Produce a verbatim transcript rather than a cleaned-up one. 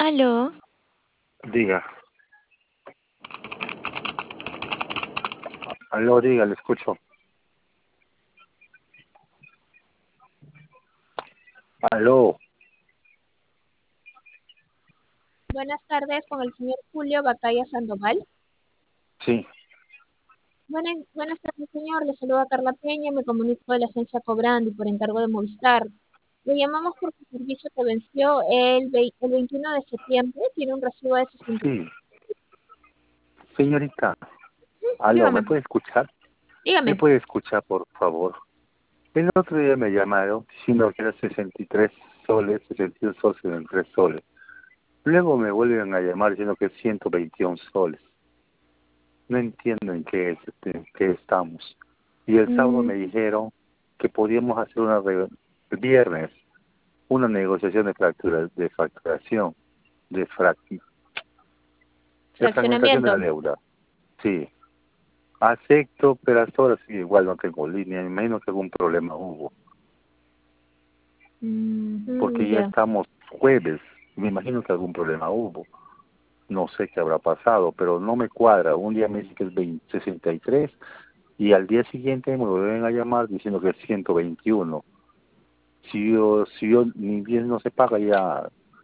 Aló. Diga. Aló, diga, le escucho. Aló. Buenas tardes, con el señor Julio Batalla Sandoval. Sí. Buenas, buenas tardes, señor. Le saluda Carla Peña, me comunico de la agencia Cobrando y por encargo de Movistar. Le llamamos porque su servicio que venció el, vei- el veintiuno de septiembre tiene un recibo de sesenta. Sí. Señorita. Aló, ¿me Dígame, puede escuchar? ¿Me dígame. puede escuchar, por favor? El otro día me llamaron diciendo que era sesenta y tres soles, sesenta y un soles, sesenta y tres soles. Luego me vuelven a llamar diciendo que es ciento veintiún soles. No entiendo en qué, es, este, en qué estamos. Y el sábado Mm, me dijeron que podíamos hacer una re- el viernes una negociación de fractura, de facturación, de frac, de fragmentación de Fraccionamiento. la deuda. Sí. Acepto, pero hasta ahora sí, igual no tengo línea, me imagino que algún problema hubo, porque Mm, ya ya. estamos jueves, me imagino que algún problema hubo, no sé qué habrá pasado, pero no me cuadra, un día me dice que es veinte, sesenta y tres y al día siguiente me vuelven a llamar diciendo que es ciento veintiuno. Si yo, si yo, ni bien no se paga ya